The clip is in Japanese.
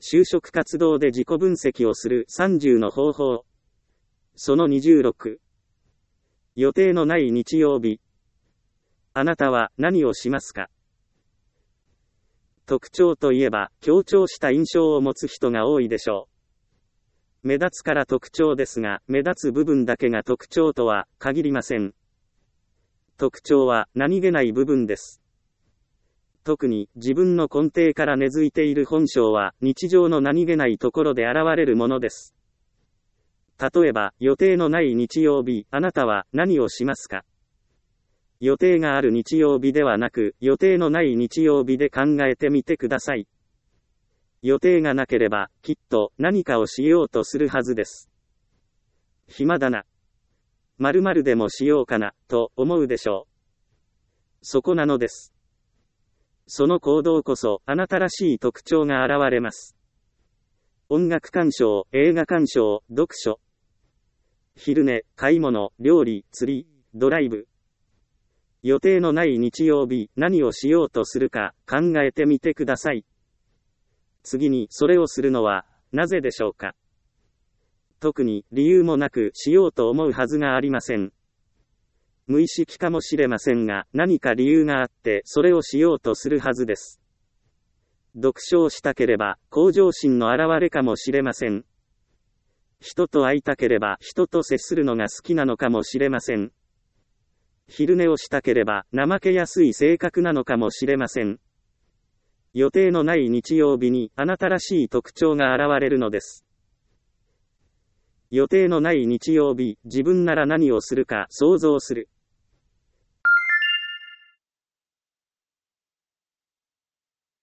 就職活動で自己分析をする30の方法。その26。予定のない日曜日。あなたは何をしますか？特徴といえば、強調した印象を持つ人が多いでしょう。目立つから特徴ですが、目立つ部分だけが特徴とは限りません。特徴は何気ない部分です。特に自分の根底から根付いている本性は日常の何気ないところで現れるものです。例えば、予定のない日曜日、あなたは何をしますか？予定がある日曜日ではなく、予定のない日曜日で考えてみてください。予定がなければ、きっと何かをしようとするはずです。暇だな。〇〇でもしようかな、と思うでしょう。そこなのです。その行動こそ、あなたらしい特徴が現れます。音楽鑑賞、映画鑑賞、読書。昼寝、買い物、料理、釣り、ドライブ。予定のない日曜日、何をしようとするか考えてみてください。次に、それをするのは、なぜでしょうか？特に理由もなくしようと思うはずがありません。無意識かもしれませんが、何か理由があって、それをしようとするはずです。読書をしたければ、向上心の表れかもしれません。人と会いたければ、人と接するのが好きなのかもしれません。昼寝をしたければ、怠けやすい性格なのかもしれません。予定のない日曜日に、あなたらしい特徴が現れるのです。予定のない日曜日、自分なら何をするか想像する。